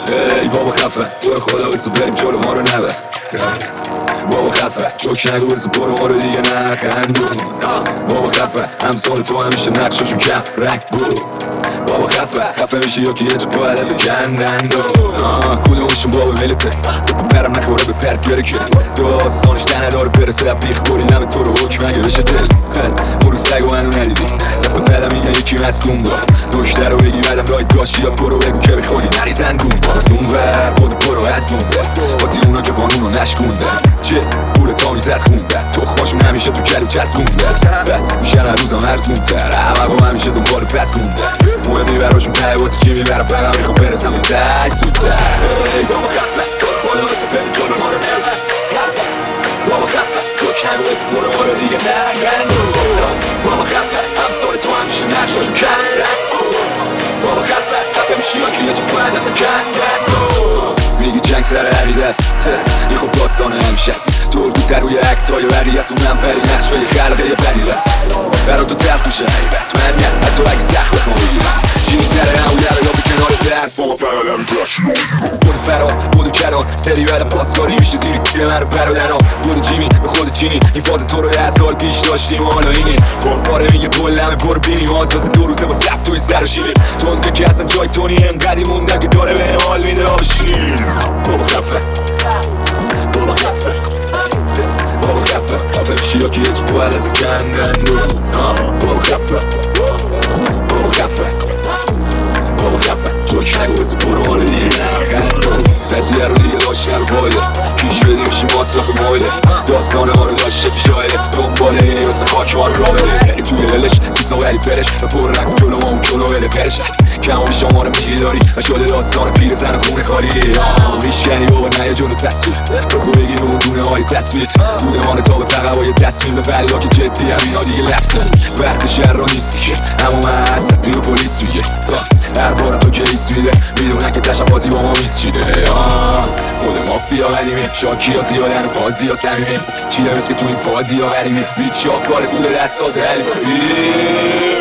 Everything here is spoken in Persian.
ای بابا خفه تو خدا بسو بریم جلو ما رو نبر بابا خفه جوک نگو بسو برو ما رو دیگه نخندون بابا خفه همسال تو همیشه نقششون کم رنگ بود بابا خفه میشه یا که یه جا باید از کندن کدومشون بابا ولته برم نخوره به پرک بیاره که داستانش تنه داره برسه در بیخ بوری نمه تو رو حکم اگه بشه دل مرو سگ و منو ندیدی دفت بدم میگن یکی مصدوم دار دشته رو بگی بدم رای داشتی یا برو بگو که بخوری نریزن گون باز اون ور خود برو از اون با تی اونا که قانون رو نشکونده چه پول تا میزد خونده تخماشون همیشه تو کلو چسبونده بعد میشن هر روزم ارزون تر عمقم همیشه دنبال پس مونده مهمی براشون ته بازی چی میبرم فقط میخوام برسم اون تش زودتر ای بابا خفه تو خدا واسه بری جلو ما رو نبر بابا خفه جوک نگو واسه برو ما رو دیگه نخندون بابا خفه همسال تو همیشه نقشاشون کم بابا خفه میشی یا که یه جا باید از کندن میگی جنگ سر علی دست این خب داستان همیشه است تو الگوتر روی اکتای وری است اونم ولی نقش به یه خلقه یه بلی بست برا تو تلخ میشه حیبت من نه حتی اگه سخت بخوام بگیرم چینی تره همون یا به کنار درف ما فقط همین فرشی بود فرار بود کران سری بعد پاسکاری میشه زیری که من رو برادران بود جیمی به خود چینی این فاز تو رو 10 سال پیش داشتیم حالا اینی باره میگه بلمه برو بینیم ما تازه 2 روزه با سب توی سر و شیریم تونده که اصلا جای تونی انقدی موندم که داره به حال میده آبشین بابا خفه بابا خفه بابا خفه میشی یا که یه جو باید از کندن بابا خفه بابا خفه بابا خفه جوک نگو بزی برو مال دیگه نخند قضیه رو دیگه داشته رو فایده کیش بدی میشی مطرف مایده داستان ما رو داشته پیشایده دنباله اینه واسه خاک ما رو را بده بریم توی دلش سیسا ولی فرش و پر نکن جلو ما اون جلو بده پرش کمامی شما رو میگی داری و شده داستان پیر زن خونه خالی میشکنی بابا نه جلو تصویر بخو بگی رو دونه های تصویر دونه مانه تا به فقط با یه تصمیم به بلا که جدی هم اینا دیگه لفظه وقت شهر رو نیستی که اما من هستم اینو پلیس میگه هر بارم تو کیس میده میدونن که تشم بازی با ما میز چیده خود مافیا قدیمی شاکی ها زیادن و بازی ها سمیمی چیده مثل که تو این فادی ها غریمی بیت شاک باره پول دست ساز حلیمی